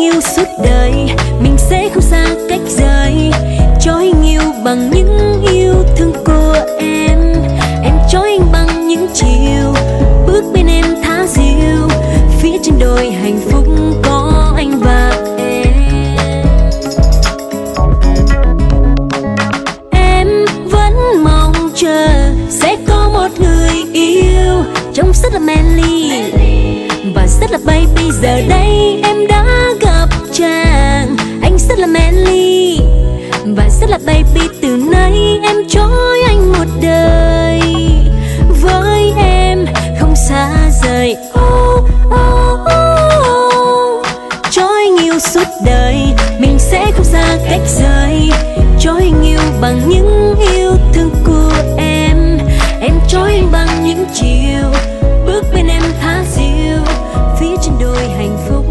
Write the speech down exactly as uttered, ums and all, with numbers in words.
yêu suốt đời, mình sẽ không xa cách rời. Cho anh yêu bằng những yêu thương của em. Em cho anh bằng những chiều, bước bên em thả diều. Phía trên đồi hạnh phúc có anh và em. Em vẫn mong chờ sẽ có một người yêu trông rất là manly và rất là baby. Giờ đây em đã gặp chàng, anh rất là manly và rất là baby. Từ nay em cho anh một đời, với em không xa rời. Oh, oh, oh. Cho anh yêu suốt đời, mình sẽ không xa cách rời. Cho anh yêu bằng những yêu thương của em. Em cho anh bằng những chiều, bước bên em thả diều. Phía trên đồi hạnh phúc